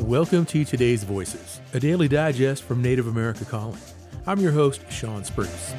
Welcome to Today's Voices, a daily digest from Native America Calling. I'm your host, Sean Spruce.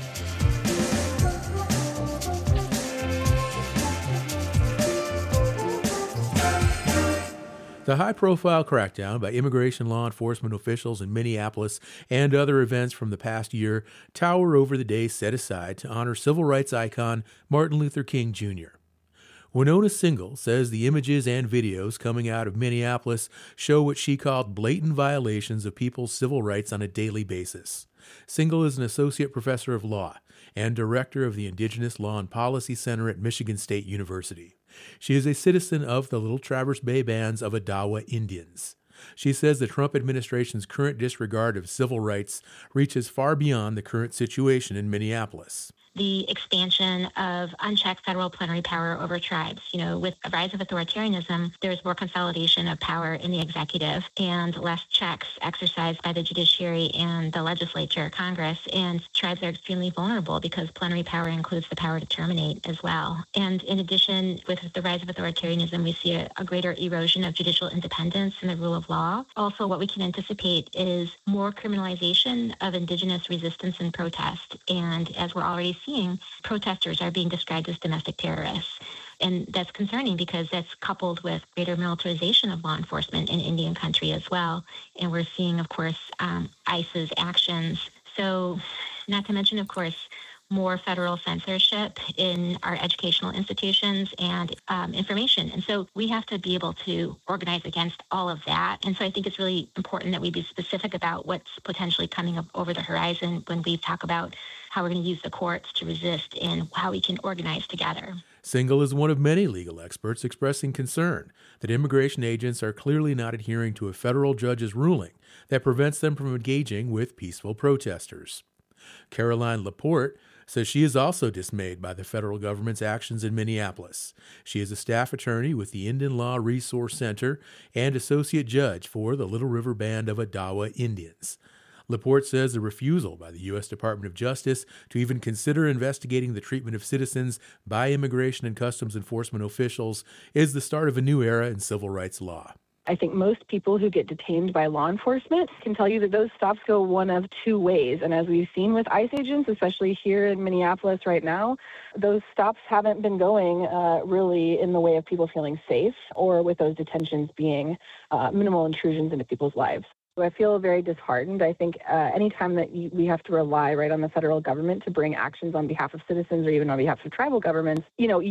The high-profile crackdown by immigration law enforcement officials in Minneapolis and other events from the past year tower over the day set aside to honor civil rights icon Martin Luther King Jr. Winona Single says the images and videos coming out of Minneapolis show what she called blatant violations of people's civil rights on a daily basis. Single is an associate professor of law and director of the Indigenous Law and Policy Center at Michigan State University. She is a citizen of the Little Traverse Bay Bands of Odawa Indians. She says the Trump administration's current disregard of civil rights reaches far beyond the current situation in Minneapolis. The expansion of unchecked federal plenary power over tribes. With the rise of authoritarianism, there's more consolidation of power in the executive and less checks exercised by the judiciary and the legislature, Congress. And tribes are extremely vulnerable because plenary power includes the power to terminate as well. And in addition, with the rise of authoritarianism, we see a greater erosion of judicial independence and the rule of law. Also, what we can anticipate is more criminalization of indigenous resistance and protest. And as we're already seeing, protesters are being described as domestic terrorists. And that's concerning because that's coupled with greater militarization of law enforcement in Indian country as well. And we're seeing, of course, ICE's actions. So not to mention, of course, more federal censorship in our educational institutions and information. And so we have to be able to organize against all of that. And so I think it's really important that we be specific about what's potentially coming up over the horizon when we talk about how we're going to use the courts to resist and how we can organize together. Single is one of many legal experts expressing concern that immigration agents are clearly not adhering to a federal judge's ruling that prevents them from engaging with peaceful protesters. Caroline Laporte says she is also dismayed by the federal government's actions in Minneapolis. She is a staff attorney with the Indian Law Resource Center and associate judge for the Little River Band of Odawa Indians. Laporte says the refusal by the U.S. Department of Justice to even consider investigating the treatment of citizens by immigration and customs enforcement officials is the start of a new era in civil rights law. I think most people who get detained by law enforcement can tell you that those stops go one of two ways. And as we've seen with ICE agents, especially here in Minneapolis right now, those stops haven't been going really in the way of people feeling safe or with those detentions being minimal intrusions into people's lives. I feel very disheartened. I think anytime that we have to rely on the federal government to bring actions on behalf of citizens or even on behalf of tribal governments,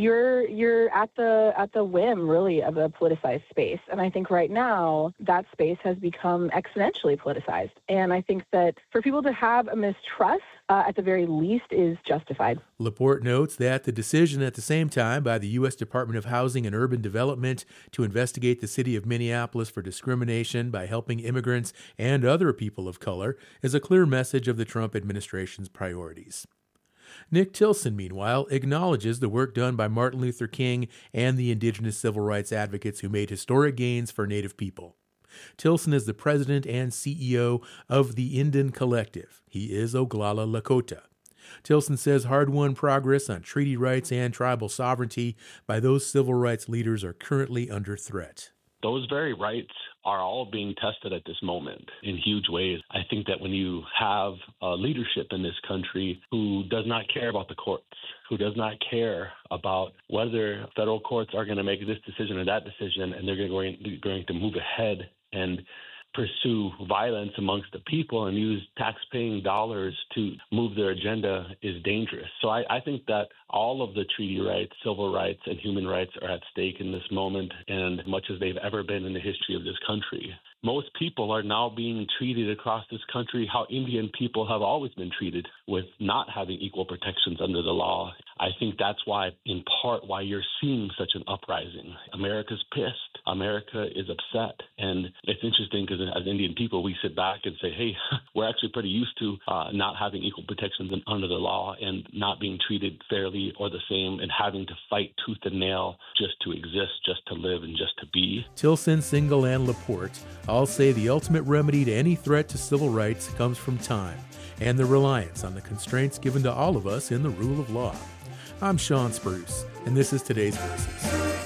you're at the whim really of a politicized space. And I think right now that space has become exponentially politicized. And I think that for people to have a mistrust at the very least is justified. Laporte notes that the decision at the same time by the U.S. Department of Housing and Urban Development to investigate the city of Minneapolis for discrimination by helping immigrants and other people of color is a clear message of the Trump administration's priorities. Nick Tilson, meanwhile, acknowledges the work done by Martin Luther King and the indigenous civil rights advocates who made historic gains for Native people. Tilson is the president and CEO of the Indian Collective. He is Oglala Lakota. Tilson says hard-won progress on treaty rights and tribal sovereignty by those civil rights leaders are currently under threat. Those very rights are all being tested at this moment in huge ways. I think that when you have leadership in this country who does not care about the courts, who does not care about whether federal courts are going to make this decision or that decision, and they're going to move ahead and pursue violence amongst the people and use tax-paying dollars to move their agenda is dangerous. So I think that all of the treaty rights, civil rights, and human rights are at stake in this moment, and much as they've ever been in the history of this country. Most people are now being treated across this country how Indian people have always been treated, with not having equal protections under the law. I think that's why, in part, why you're seeing such an uprising. America's pissed. America is upset. And it's interesting because as Indian people, we sit back and say, hey, we're actually pretty used to not having equal protections under the law and not being treated fairly or the same and having to fight tooth and nail just to exist, just to live, and just to be. Tilson, Single, and Laporte all say the ultimate remedy to any threat to civil rights comes from time and the reliance on the constraints given to all of us in the rule of law. I'm Sean Spruce, and this is Today's Voices.